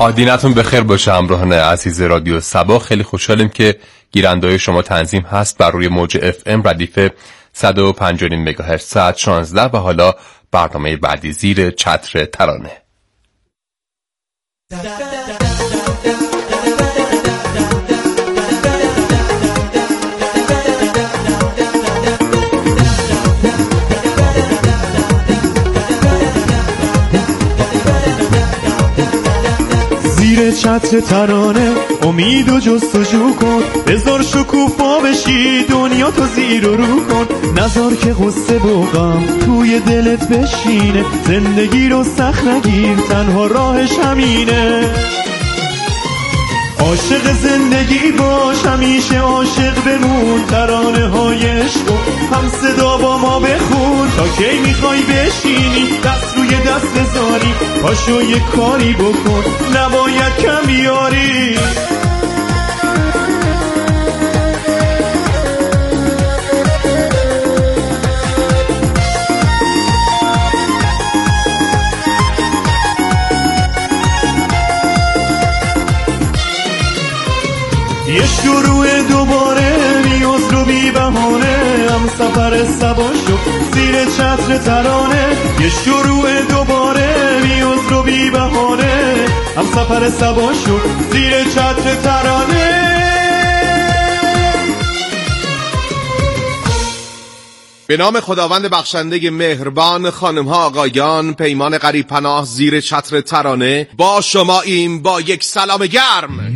آدینتون بخیر باشه همراهان عزیز رادیو صبا. خیلی خوشحالیم که گیرنده‌های شما تنظیم هست بر روی موج FM ردیف 105.9 مگاهرتز ساعت 16 و حالا برنامه بعدی زیر چتر ترانه. زیر چتر ترانه امید و جستجو کن، بذار شکوفا بشی دنیا تو زیر و رو کن، نذار که غصه و غم توی دلت بشینه، زندگی رو سخت نگیر تنها راهش همینه. عاشق زندگی باش همیشه عاشق بمون، ترانه های عشق هم صدا با ما بخون، تا کی میخوای بشینی دست روی دست بذاری، پاشو یه کاری بکن نباید کم بیاری. یه شروع دوباره نیاز رو بی بهانه، هم سفر سبا شد زیر چتر ترانه. یه شروع دوباره نیاز رو بی بهانه، هم سفر سبا شد زیر چتر ترانه. به نام خداوند بخشنده مهربان، خانم ها آقایان، پیمان غریب پناه زیر چتر ترانه با شماییم با یک سلام گرم.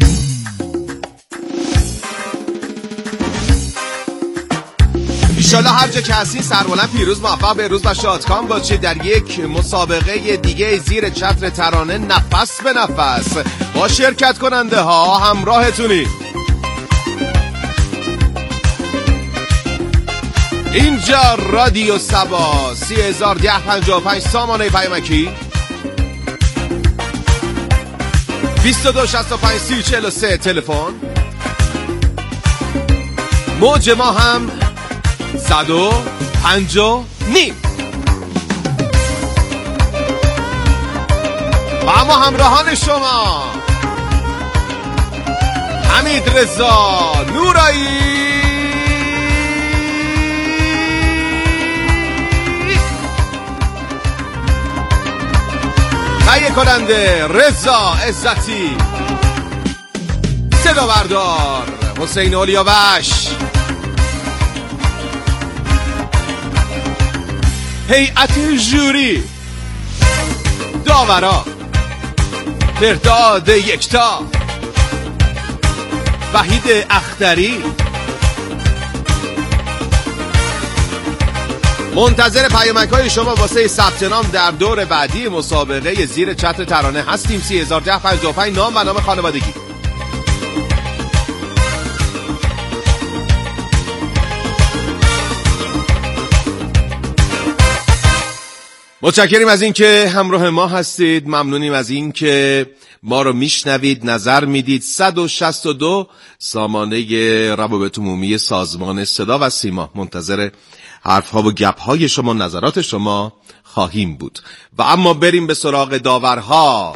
ایشالا هر جا که هستین سربلند پیروز موفق به روز و شادکام باشید در یک مسابقه دیگه زیر چتر ترانه نفس به نفس با شرکت کننده ها همراهتونی. اینجا رادیو صبا 301055 سامانه پیامکی 2265 تلفن، موج ما هم 105.9 و اما همراهان شما حمید رضا نورایی، تهیه کننده رضا عزتی، صدا بردار حسین اولیاوش، هیئت ژوری داورا مرداد یکتا، وحید اختری. منتظر پیامک‌های شما واسه ثبت نام در دور بعدی مسابقه زیر چتر ترانه هستیم. 301055 نام و نام خانوادگی. متشکریم از این که همراه ما هستید، ممنونیم از این که ما رو میشنوید، نظر میدید. 162 سامانه روابط عمومی سازمان صدا و سیما، منتظر حرفها و گپهای شما، نظرات شما خواهیم بود. و اما بریم به سراغ داورها.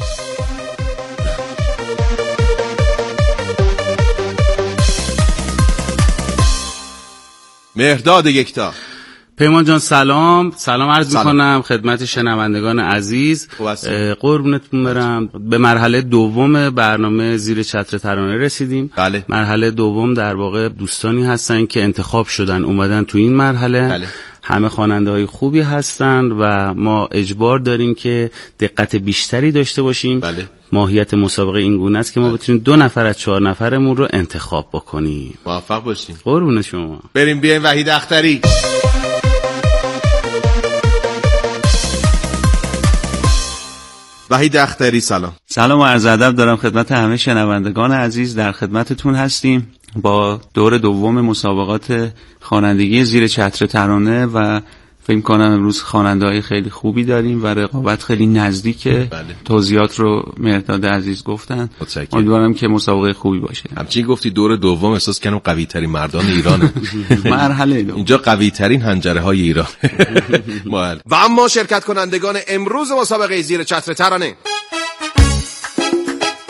مهرداد یکتا. پیمان جان سلام عرض میکنم خدمت شنوندگان عزیز. قربونتون برم. به مرحله دوم برنامه زیر چتر ترانه رسیدیم. بله. مرحله دوم در واقع دوستانی هستن که انتخاب شدن اومدن تو این مرحله. بله. همه خواننده های خوبی هستن و ما اجبار داریم که دقت بیشتری داشته باشیم. بله. ماهیت مسابقه این گونه است که ما بتونیم 2 نفر از 4 نفرمون رو انتخاب بکنیم. موفق باشیم. قربون شما. بریم بیایم وحید اختری. وحید اختری سلام و عرض ادب دارم خدمت همه شنوندگان عزیز. در خدمتتون هستیم با دور دوم مسابقات خوانندگی زیر چتر ترانه و فکر کنم امروز خواننده‌های خیلی خوبی داریم و رقابت خیلی نزدیکه. بله. توضیحات رو مهرداد عزیز گفتن. امیدوارم که مسابقه خوبی باشه. همچنین گفتی دور دوم احساس کنم قوی ترین مردان ایرانه. مرحله دوم اینجا قوی ترین حنجره های ایران. و اما شرکت کنندگان امروز مسابقه زیر چتر ترانه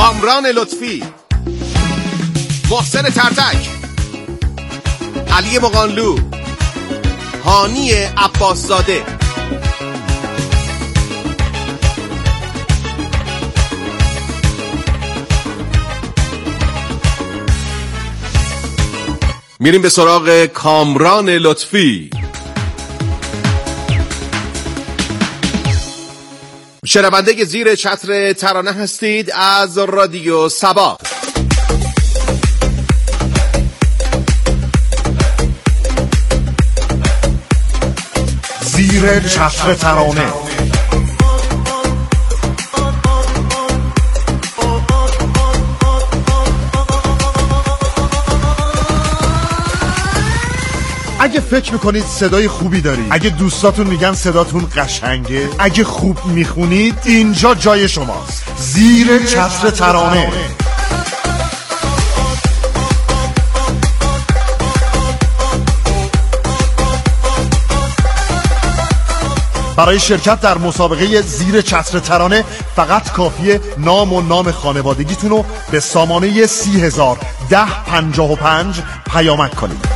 کامران لطفی، محسن ترتک، علی مقانلو، هانی عباسزاده. میریم به سراغ کامران لطفی. شنونده زیر چتر ترانه هستید از رادیو سبا. زیر چتر ترانه. اگه فکر میکنید صدای خوبی دارید، اگه دوستاتون میگن صداتون قشنگه، اگه خوب میخونید، اینجا جای شماست. زیر چتر ترانه. برای شرکت در مسابقه زیر چتر ترانه فقط کافیه نام و نام خانوادگیتون رو به سامانه 30,1055 پیامک کنید.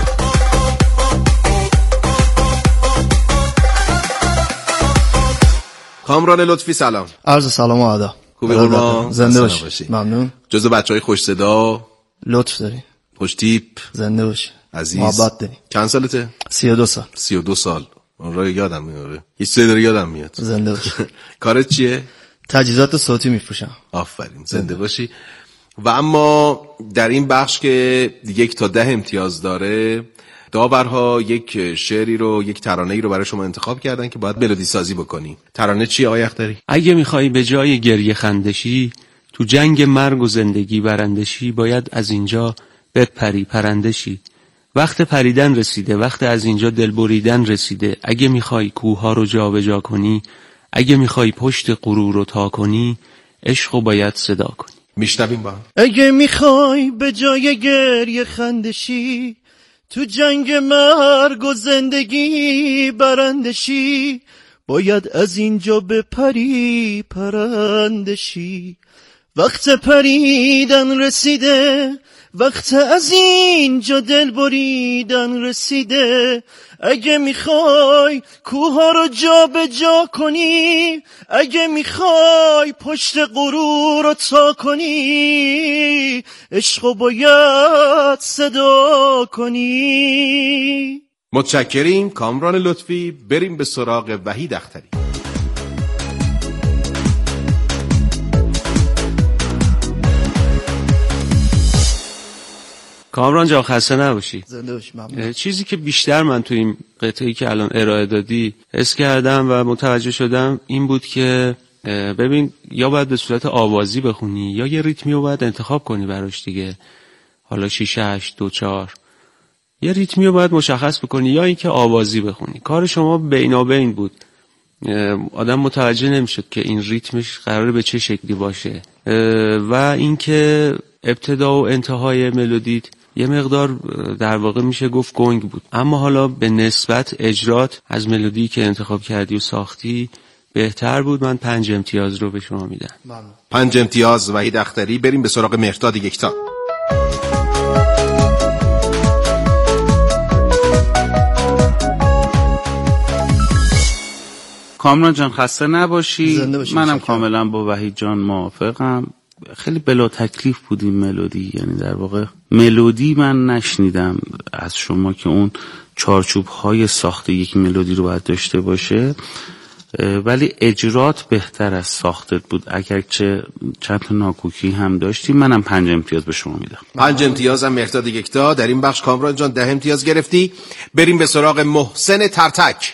کامران لطفی سلام. عرض سلام و ادب. خوبی قربان؟ زنده باشی. ممنون. جزو بچهای خوش صدا، لطف داری، خوش تیپ، زنده باشی، عزیز، محبت داری. چند سالته؟ 32 سال. 32 سال. اون رو یادم میاد. هیچ چیزی داره یادم میاد. زنده باشی. کارت چیه؟ تجهیزات صوتی میفروشم. آفرین، زنده باشی. و اما در این بخش که 1 تا 10 امتیاز داره، داورها یک شعری رو، یک ترانه‌ای رو برای شما انتخاب کردن که باید ملودی سازی بکنی. ترانه چیه آقای اختری؟ اگه میخوای به جای گریه خندشی، تو جنگ مرگ و زندگی برندشی، باید از اینجا بپری پرندشی. وقت پریدن رسیده، وقت از اینجا دل بریدن رسیده. اگه میخوای کوها رو جا به جا کنی، اگه میخوای پشت غرور رو تا کنی، عشقو باید صدا کنی. میشنویم با هم. اگه میخوای به جای گریه خندشی، تو جنگ مرگ و زندگی برندشی، باید از اینجا بپری پرندشی. وقت پریدن رسیده، وقت از اینجا دل بریدن رسیده. اگه میخوای کوها رو جا به جا کنی، اگه میخوای پشت غرور رو تا کنی، عشقو باید صدا کنی. متشکریم کامران لطفی. بریم به سراغ وحید اختری. کامران جان خسته نباشی. زنده باشی. ممنون. چیزی که بیشتر من تو این قطعه‌ای که الان ارائه دادی حس کردم و متوجه شدم این بود که ببین، یا باید به صورت آوازی بخونی یا یه ریتمی رو باید انتخاب کنی براش دیگه. حالا 6 8 2 4 یه ریتمی رو باید مشخص بکنی یا اینکه آوازی بخونی. کار شما بینابین بود. آدم متوجه نمیشد که این ریتمش قراره به چه شکلی باشه و اینکه ابتدا و انتهای ملودیت یه مقدار در واقع میشه گفت گنگ بود. اما حالا به نسبت اجرات از ملودی که انتخاب کردی و ساختی بهتر بود. من 5 امتیاز رو به شما میدم. 5 امتیاز وحید اختری. بریم به سراغ مهرداد یکتا. کامران جان خسته نباشی. منم شکر. کاملا با وحید جان موافقم. خیلی بلا تکلیف بود این ملودی، یعنی در واقع ملودی من نشنیدم از شما که اون چارچوب های ساخت یک ملودی رو باید داشته باشه، ولی اجرات بهتر از ساختت بود. اگر چه چند تا ناکوکی هم داشتی. منم 5 امتیاز به شما میدم. 5 امتیاز هم مهرداد یکتا. در این بخش کامران جان 10 امتیاز گرفتی. بریم به سراغ محسن ترتک.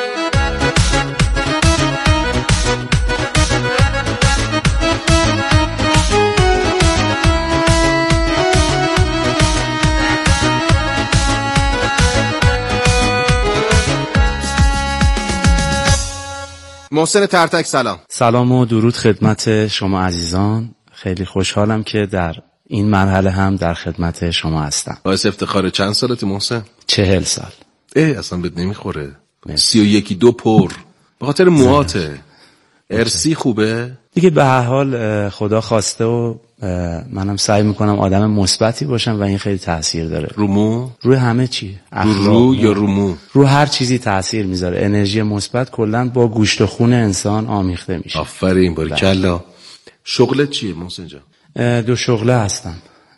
محسن ترتک سلام. سلام و درود خدمت شما عزیزان. خیلی خوشحالم که در این مرحله هم در خدمت شما هستم. باعث افتخار. چند سالتی محسن؟ 40 سال. اصلا بهت نمیخوره. 31 2 پر. به خاطر موهاته. ارسی خوبه؟ دیگه به هر حال خدا خواسته و منم سعی میکنم آدم مثبتی باشم و این خیلی تاثیر داره. روی همه چی، رو یا رومو؟ رو هر چیزی تاثیر میذاره. انرژی مثبت کلا با گوشت و خون انسان آمیخته میشه. آفرین، باریکلا. شغلت چیه محسن جان؟ 2 شغله هستم.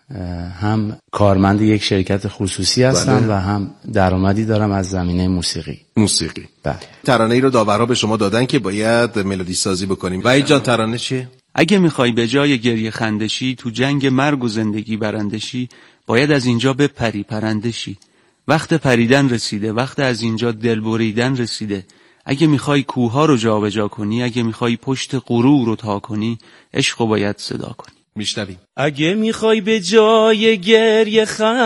هم کارمند یک شرکت خصوصی هستم و هم درآمدی دارم از زمینه موسیقی. بله. ترانه‌ای رو داورها به شما دادن که باید ملودی سازی بکنیم. وحید جان ترانه چیه؟ اگه میخوای به جای گریه خندشی، تو جنگ مرگ و زندگی برندشی، باید از اینجا بپری پرندشی. وقت پریدن رسیده، وقت از اینجا دل بریدن رسیده. اگه میخوای کوها رو جابجا کنی، اگه میخوای پشت غرور رو تا کنی، عشقو باید صدا کنی. میشنویم. اگه میخوای به جای گریه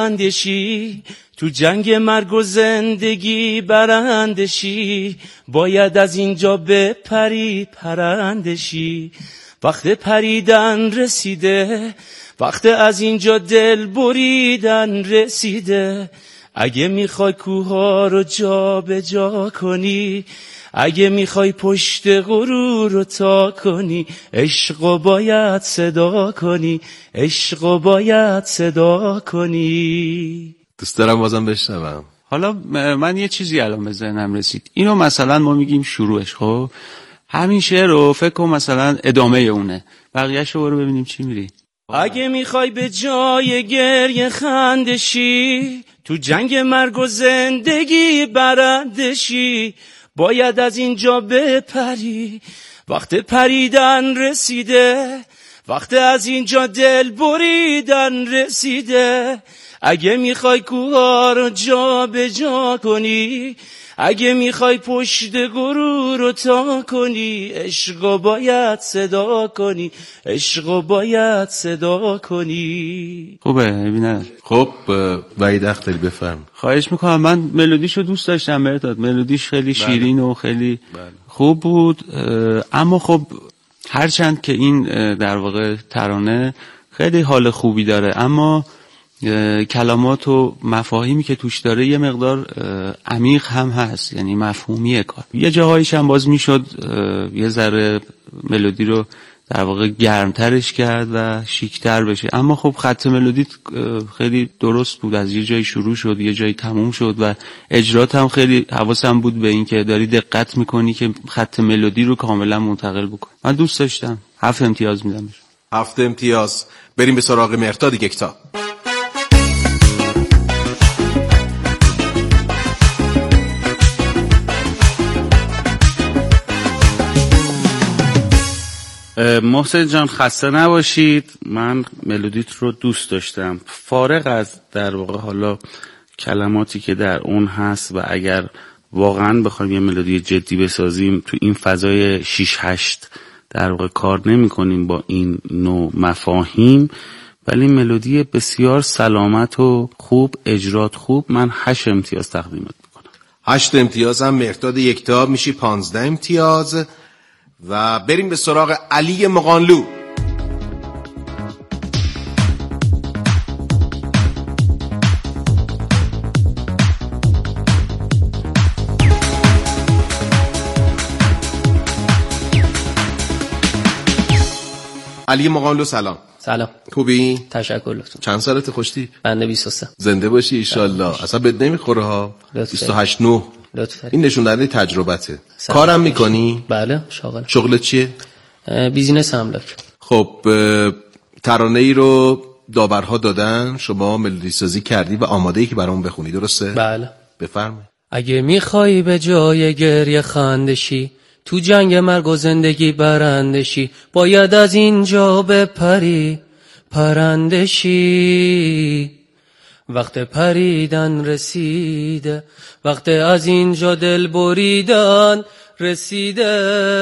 خندشی، تو جنگ مرگ و زندگی برندشی، باید از اینجا بپری پرندشی. وقت پریدن رسیده، وقت از اینجا دل بریدن رسیده. اگه میخوای کوها رو جا به جا کنی، اگه میخوای پشت غرور رو تا کنی، عشقو باید صدا کنی، عشقو باید صدا کنی. دوست دارم بازم بشنوم. حالا من یه چیزی الان به ذهنم رسید. اینو مثلا ما میگیم شروعش، خب همین شعر رو فکر کن مثلا ادامه اونه، بقیه‌شو برو ببینیم چی میری. اگه میخوای به جای گریه خندشی، تو جنگ مرگ و زندگی برندشی، باید از اینجا بپری. وقت پریدن رسیده، وقت از اینجا دل بریدن رسیده. اگه میخوای کوها رو جا به جا کنی، اگه میخوای پشت غرور رو تا کنی، عشقو باید صدا کنی، عشقو باید صدا کنی. خوبه ببینم. خب وحید اختری بفرم. خواهش میکنم. من ملودیشو دوست داشتم مرداد، ملودیش خیلی شیرین و خیلی خوب بود. اما خب هرچند که این در واقع ترانه خیلی حال خوبی داره، اما کلمات و مفاهیمی که توش داره یه مقدار عمیق هم هست، یعنی مفهومیه کار. یه جاهایش هم باز میشد یه ذره ملودی رو در واقع گرمترش کرد و شیکتر بشه، اما خب خط ملودی خیلی درست بود. از یه جایی شروع شد یه جایی تموم شد و اجرات هم خیلی حواسم بود به این که داری دقت میکنی که خط ملودی رو کاملا منتقل بکنی. من دوست داشتم. 7 امتیاز میدم. 7 امتیاز. بریم به سراغ مرداد یکتا. محسن جان خسته نباشید. من ملودیت رو دوست داشتم، فارغ از در واقع حالا کلماتی که در اون هست، و اگر واقعا بخوایم یه ملودی جدی بسازیم تو این فضای 6-8 در واقع کار نمی کنیم با این نوع مفاهیم، ولی ملودی بسیار سلامت و خوب، اجرات خوب. من 8 امتیاز تقدیمت میکنم. 8 امتیاز هم مرداد یکتا، میشی 15 امتیاز. و بریم به سراغ علی مقانلو. علی مقانلو سلام. سلام. خوبی؟ تشکر لطفا. چند سالته خوشتی؟ بنده 23. زنده باشی ایشالله. اصلا بد نمیخوره ها. 28 9. این نشون دهنده تجربته. کارم میکنی؟ بله شاغلم. شغلت چیه؟ بیزینس املاک. خب ترانه ای رو داورها دادن، شما ملودی سازی کردی و آماده ای که برامون بخونی، درسته؟ بله. بفرمایید. اگه میخوای به جای گریه خندشی، تو جنگ مرگ و زندگی برندشی، باید از اینجا بپری پرندشی. وقت پریدن رسیده، وقت از اینجا دل بریدن رسیده.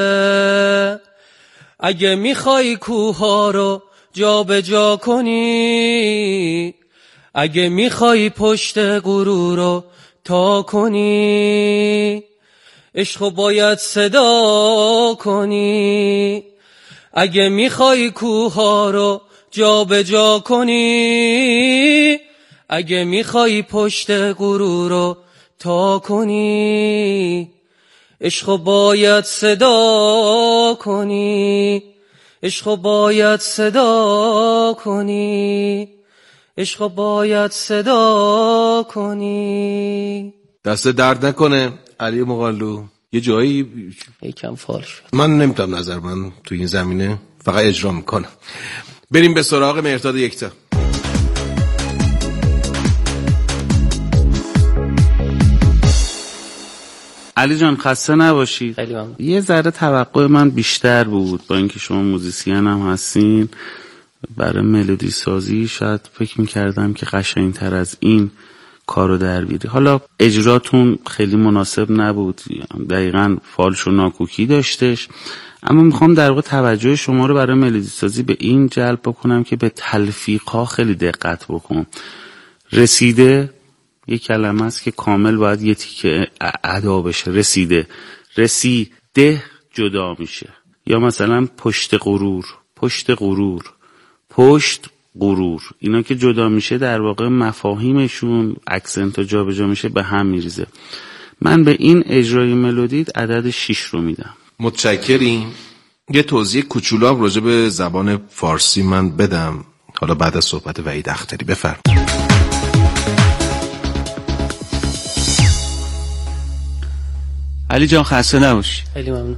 اگه میخوای کوها رو جا به جا کنی، اگه میخوای پشت غرور رو تا کنی، عشقو باید صدا کنی. اگه میخوای کوها رو جا به جا کنی، اگه میخوای پشت غرور رو تا کنی، عشقو باید صدا کنی. عشقو باید صدا کنی، عشقو باید صدا کنی. دست درد نکنه علی مقالو. یه جایی یکم فال شد. من نمیتونم نظر من تو این زمینه، فقط اجرا میکنم. بریم به سراغ مهرداد یکتا. علی جان خسته نباشید. خیلی ممنون. یه ذره توقع من بیشتر بود، با اینکه شما موزیسین هم هستین، برای ملودی سازی شاید فکر می‌کردم که قشنگ‌تر از این کارو در بیاری. حالا اجراتون خیلی مناسب نبود، دقیقاً فالش و ناکوکی داشتش، اما میخوام در واقع توجه شما رو برای ملودی سازی به این جلب بکنم که به تلفیق‌ها خیلی دقت بکن. رسیده یک کلمه است که کامل باید یه تیکه ادا بشه. رسیده جدا میشه. یا مثلا پشت غرور، پشت غرور، پشت غرور، اینا که جدا میشه در واقع مفاهیمشون اکسنت جا به جا میشه، به هم میریزه. من به این اجرای ملودی عدد 6 رو میدم. متشکریم. یه توضیح کوچولو هم راجع به زبان فارسی من بدم حالا بعد از صحبت وحید اختری. بفرمایید. علی جان خسته نباشی. خیلی ممنون.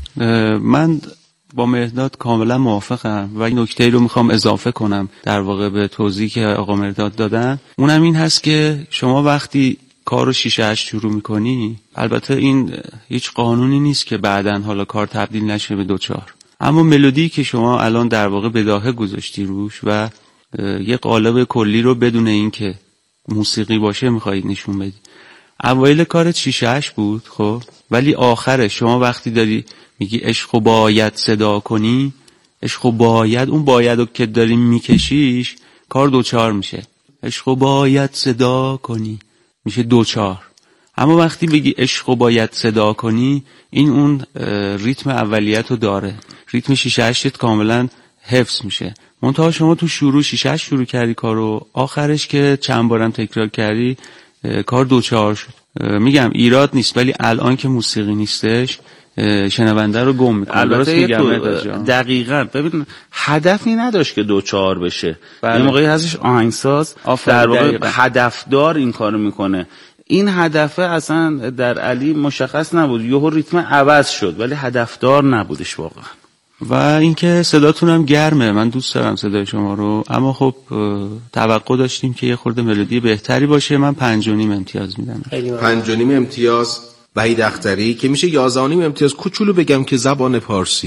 من با مهرداد کاملا موافقم و این نکته رو میخوام اضافه کنم در واقع به توضیحی که آقا مهرداد دادن. اونم این هست که شما وقتی کارو 6-8 شروع میکنی، البته این هیچ قانونی نیست که بعدن حالا کار تبدیل نشه به 2-4، اما ملودی که شما الان در واقع بداهه گذاشتی روش و یه قالب کلی رو بدون این که موسیقی باشه میخوایی نشون بدی. اوایل کارت 6-8 بود خب، ولی آخره شما وقتی داری میگی عشقو باید صدا کنی، عشقو باید، اون باید رو که داری میکشیش کار 2-4 میشه. عشقو باید صدا کنی میشه 2-4. اما وقتی بگی عشقو باید صدا کنی، این اون ریتم اولیت رو داره، ریتم 6-8 کاملا حفظ میشه. منتها شما تو شروع 6-8 شروع کردی کارو، آخرش که چند بارم تکرار کردی کار 2-4 شد. میگم ایراد نیست، ولی الان که موسیقی نیستش شنونده رو گم میکنه. البته دقیقاً ببین هدفی نداشت که 2-4 بشه. یه موقعی هستش آهنگساز در واقع هدفدار این کارو میکنه. این هدفه اصلا در علی مشخص نبود، یهو ریتم عوض شد، ولی هدفدار نبودش واقعا. و اینکه صداتون هم گرمه، من دوست دارم صدای شما رو، اما خب توقع داشتیم که یه خورده ملودی بهتری باشه. من 5.5 امتیاز میدم. 5.5 امتیاز وحید اختری که میشه 11.5 امتیاز. کوچولو بگم که زبان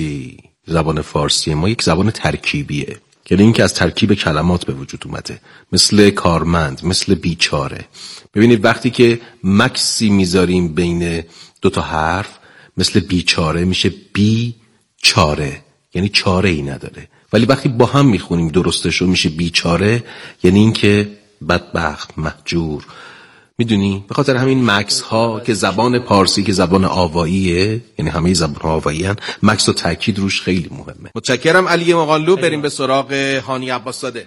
فارسی ما یک زبان ترکیبیه، یعنی این که از ترکیب کلمات به وجود اومده، مثل کارمند، مثل بیچاره. ببینید وقتی که مکسی میذاریم بین 2 تا حرف، مثل بیچاره میشه بیچاره، یعنی چاره ای نداره. ولی وقتی با هم میخونیم درستشو میشه بیچاره، یعنی این که بدبخت، مهجور. میدونی به خاطر همین مکس ها که زبان پارسی که زبان آواییه، یعنی همه زبان آوایی هن، مکس و تاکید روش خیلی مهمه. متشکرم علی مقالو. بریم به سراغ هانی عباس‌زاده.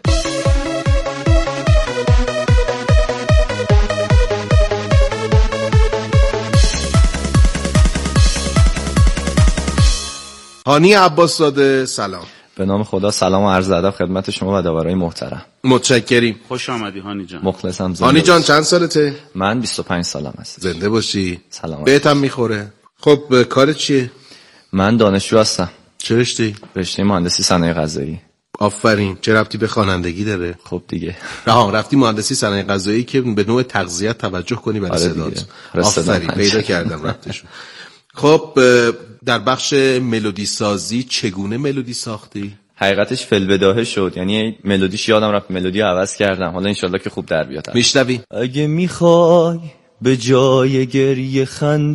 هانی عباس‌زاده سلام. به نام خدا سلام و عرض ادب خدمت شما و داورای محترم. متشکریم. خوش آمدی هانی جان. مخلصم. هانی جان چند سالته؟ من 25 سالم هست. زنده باشی. سلام. بهتم میخوره. خب کارت چیه؟ من دانشجو هستم. چه رشته؟ رشته مهندسی صنایع غذایی. آفرین. چه ربطی به خوانندگی داره؟ خب دیگه. رفتی مهندسی صنایع غذایی که به نوع تغذیه توجه کنی برای صدات. آفرین پیدا کردم ربطشو. خب در بخش ملودی سازی چگونه ملودی ساختی؟ حقیقتش فلبداهه شد، یعنی ملودیش یادم رفت، ملودی عوض کردم. حالا انشالله که خوب در بیاد. میشنوی؟ اگه میخوای به جای گریه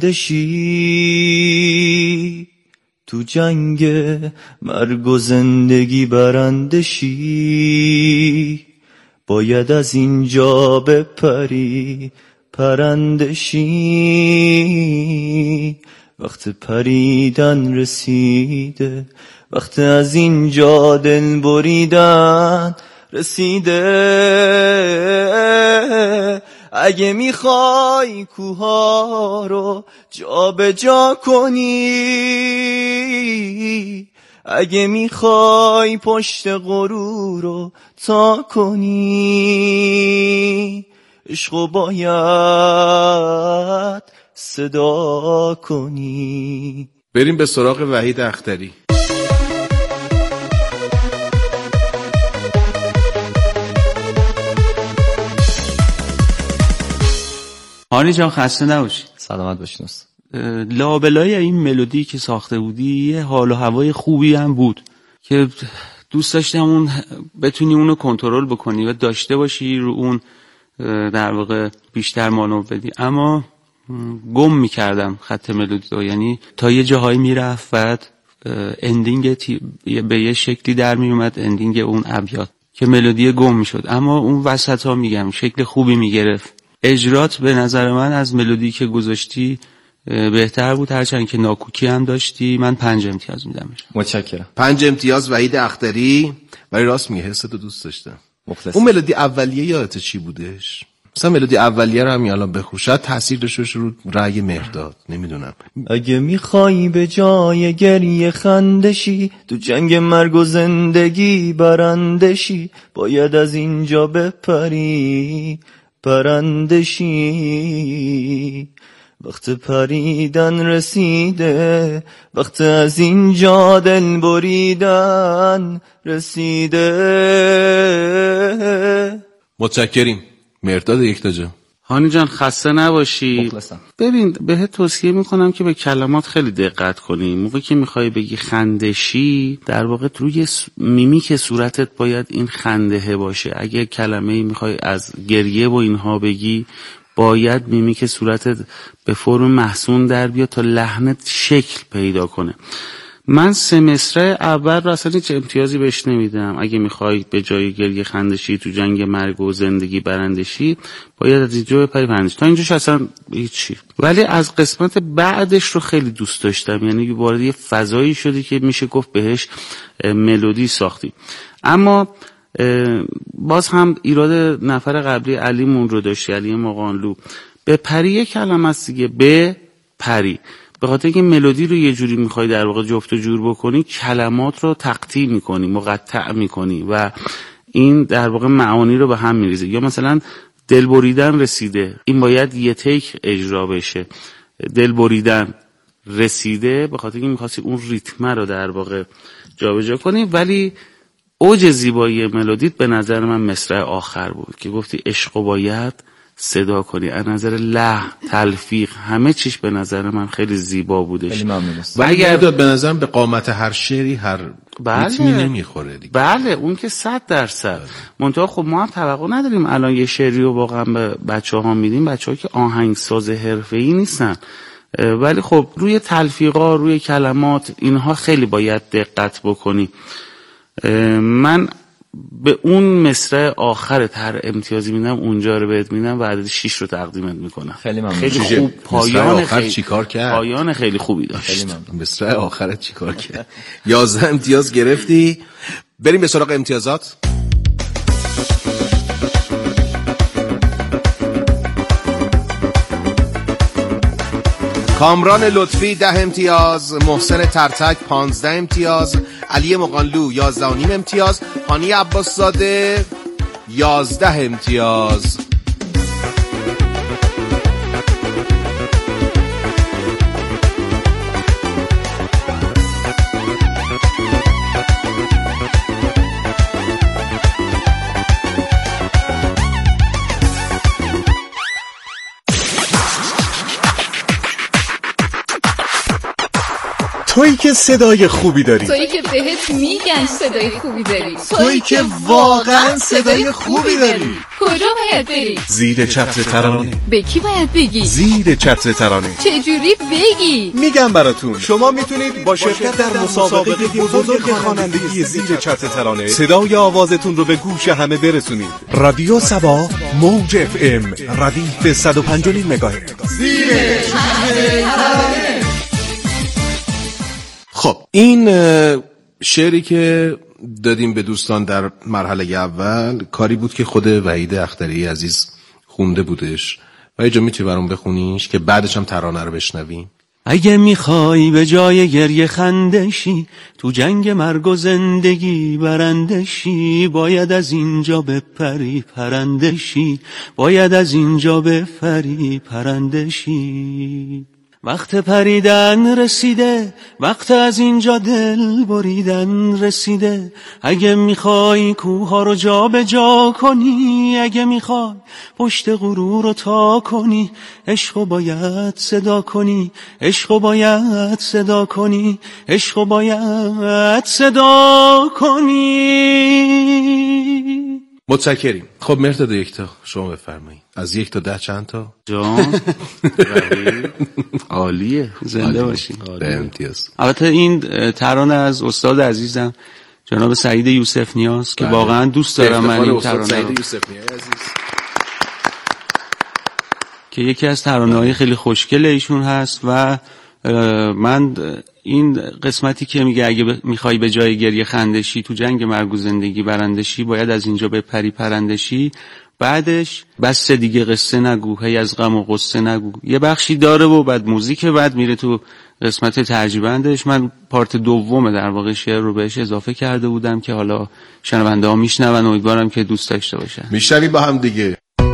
خندشی، تو جنگ مرگ و زندگی برندشی، باید از اینجا بپری پرندشی. وقت پریدن رسیده، وقت از اینجا دل بریدن رسیده. اگه میخوای کوها رو جا به جا کنی، اگه میخوای پشت غرور رو تا کنی، عشقو باید صدا کنی. بریم به سراغ وحید اختری. هانی جان خسته نباشی. سلامت باشین است. لابلای این ملودی که ساخته بودی یه حال و هوای خوبی هم بود که دوست داشتم بتونی اونو کنترل بکنی و داشته باشی رو اون در واقع بیشتر مانور بدی، اما گم میکردم خط ملودی رو، یعنی تا یه جاهایی میرفت بعد اندینگ به یه شکلی در میومد، اندینگ اون ابیات که ملودی گم میشد، اما اون وسط ها میگم شکل خوبی میگرفت. اجرات به نظر من از ملودی که گذاشتی بهتر بود، هرچند که ناکوکی هم داشتی. من 5 امتیاز میدمش. متشکرم. 5 امتیاز وحید اختری. ولی راست میگه، حست رو دوست داشتم. مخلص. اون ملودی اولیه یادت چی بودش؟ مثلا ملودی اولیه رو همین الان بخون، شاید تاثیر داشته رو رأی مهرداد، نمیدونم. اگه میخوای به جای گریه خندشی، تو جنگ مرگ و زندگی برندشی، باید از اینجا بپری پرندشی. وقت پریدن رسیده، وقت از اینجا دل بریدن رسیده. متشکریم. مرداد یکتا. هانی جان خسته نباشی. مخلصم. ببین بهت توصیه میکنم که به کلمات خیلی دقت کنی. موقعی که میخوای بگی خندشی، در واقع روی میمیک صورتت باید این خنده باشه. اگه کلمه‌ای میخوای از گریه و اینها بگی، باید میمیک صورتت به فرم محسون در بیاد تا لحنت شکل پیدا کنه. من سمستر اول رو اصلا هیچ امتیازی بهش نمیدم. اگه میخوای به جای گریه خندشی، تو جنگ مرگ و زندگی برندشی، باید از اینجا بپری پرندشی. تا اینجاش اصلا هیچی. ولی از قسمت بعدش رو خیلی دوست داشتم، یعنی وارد یه فضایی شدی که میشه گفت بهش ملودی ساختی. اما باز هم ایراد نفر قبلی علیمون رو داشتی، علی مقانلو. به پری یک کلمه است دیگه، به پری. به خاطر اینکه ملودی رو یه جوری میخوای در واقع جفت و جور بکنی، کلمات رو تقطیع میکنی، مقطع میکنی و این در واقع معانی رو به هم میریزه. یا مثلا دل بریدن رسیده، این باید یه تیک اجرا بشه. دل بریدن رسیده، به خاطر اینکه میخواستی اون ریتم رو در واقع جابجا کنی. ولی اوج زیبایی ملودیت به نظر من مصرع آخر بود که گفتی عشقو باید صدا کنی. از نظر لحن، تلفیق، همه چیش به نظر من خیلی زیبا بودش. خیلی ممنونم. ولی اگر به نظرم به قامت هر شعری، هر ریتمی نمیخوره دیگه. بله اون که 100%. منتها خب ما هم توقع نداریم الان یه شعری رو واقعا به بچه‌ها میدیم، بچه‌ها که آهنگساز حرفه‌ای نیستن. ولی خب روی تلفیقا، روی کلمات، اینها خیلی باید دقت بکنی. من به اون مصرع آخرت هر امتیازی میدم، اونجا رو بهت میدم و عدد 6 رو تقدیمت میکنم. خیلی ممنون. خیلی خوب. پایان خیلی چیکار کرد؟ پایان خیلی خوبی داشت. خیلی ممنون. مصرع آخرت چیکار کرد؟ 11 امتیاز گرفتی. بریم به سراغ امتیازات. کامران لطفی 10 امتیاز، محسن ترتک 15 امتیاز، علی مقانلو 11.5 امتیاز، هانی عباس زاده 11 امتیاز. تویی که صدای خوبی داری، تویی که بهت میگن صدای خوبی داری، تویی که واقعا صدای خوبی داری. کجا باید بری؟ زیر چتر ترانه. به کی باید بگی؟ زیر چتر ترانه. چجوری بگی؟ میگم براتون. شما میتونید با شرکت در مسابقه بزرگ خوانندگی زیر چتر ترانه صدای آوازتون رو به گوش همه برسونید. رادیو سبا، موج اف ام، ردیف 105.9 مگاهرتز. زیر چتر ترانه. خب این شعری که دادیم به دوستان در مرحله اول کاری بود که خود وحید اختری عزیز خونده بودش و یه جا میتونی برام بخونیش که بعدش هم ترانه رو بشنویم؟ اگه میخوای به جای گریه خندشی، تو جنگ مرگ و زندگی برندشی، باید از اینجا بپری پرندشی، باید از اینجا بپری پرندشی. وقت پریدن رسیده، وقت از اینجا دل بریدن رسیده. اگه میخوای کوها رو جا به جا کنی، اگه میخوای پشت غرور رو تا کنی، عشقو باید صدا کنی، عشقو باید صدا کنی، عشقو باید صدا کنی. متشکریم. خب مرداد یکتا شما بفرمایید. از 1 تا 10 چند تا؟ جان عالیه، زنده باشین. به امتیاز. البته این ترانه از استاد عزیزم جناب سعید یوسف نیاز که واقعا دوست دارم من این ترانه سعید یوسف نیاز عزیز که یکی از ترانه‌های خیلی خوشگل ایشون هست و من این قسمتی که میگه اگه میخوای به جای گریه خندشی، تو جنگ مرگ و زندگی برندشی، باید از اینجا بپری پرندشی، بعدش بس دیگه قصه نگو، هی از غم و قصه نگو، یه بخشی داره و بعد موزیک، بعد میره تو قسمت ترجیبندش. من پارت دوم در واقع شعر رو بهش اضافه کرده بودم که حالا شنونده ها میشنون، امیدوارم که دوست داشته باشن. میشنویم با هم دیگه.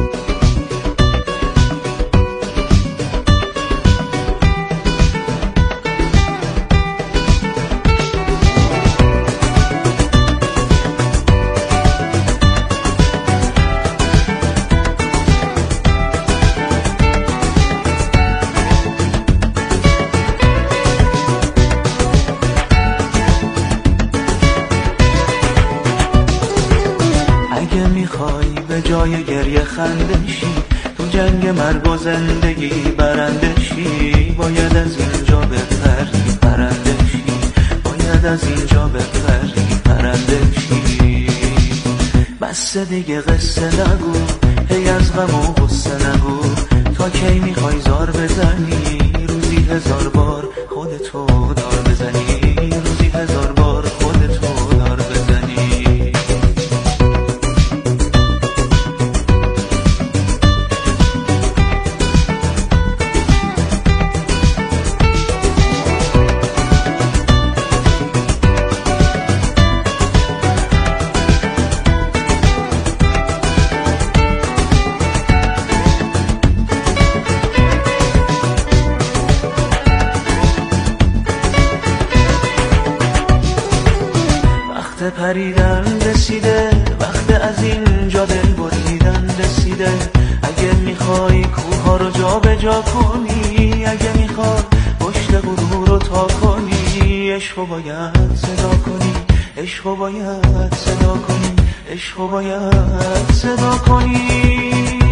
جای گریه خندشی، تو جنگ مرگ و زندگی برندشی، باید از اینجا بپری پرندشی، باید از اینجا بپری پرندشی. بس دیگه قصه نگو، هی از غم و غصه نگو، تا کی میخوای زار بزنی، روزی 1000 بار خودتو دار بزنی، روزی 1000 بار خودتو دار بزنی. پریدن رسیده، وقت از اینجا دل بریدن رسیده. اگه میخوای کوها رو جا به جا کنی، اگه میخوای پشت غرور رو تا کنی، عشقو باید صدا کنی، عشقو باید صدا کنی، عشقو باید صدا کنی.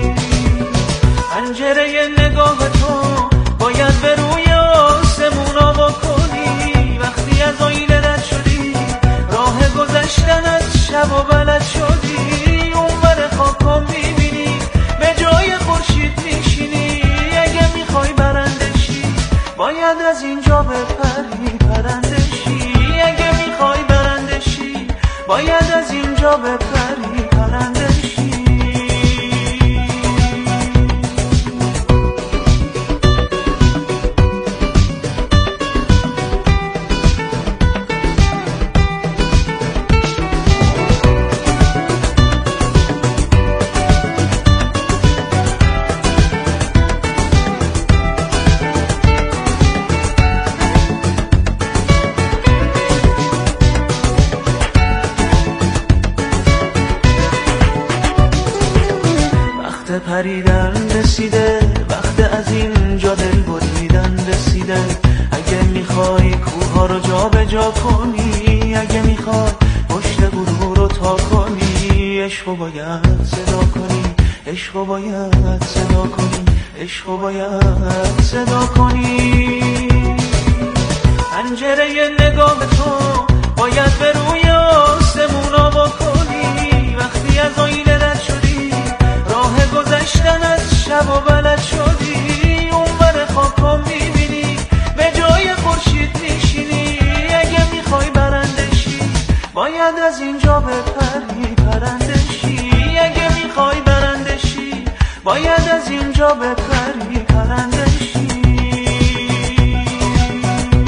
پنجره نگاه تو باید به روی آسمونا بکنی، وقتی از آینه رد شدی، راه گذشتن از شب و بلد شدی، اونور خاکا میبینی، به جای خورشید میشینی. اگه میخوای برندشی، باید از اینجا بپری پرندشی، اگه میخوای برندشی، باید از اینجا بپری پرندشی. پریدن رسیده، وقت از اینجا دل بریدن رسیده. اگه میخوای کوها رو جا به جا کنی، اگه میخوای پشت غرور رو تا کنی، عشقو باید صدا کنی، عشقو باید صدا کنی، عشقو باید صدا کنی. پنجره نگاه تو باید به روی آسمونا بکنی، وقتی از آینه رد شدی، راه گذشتن از شب و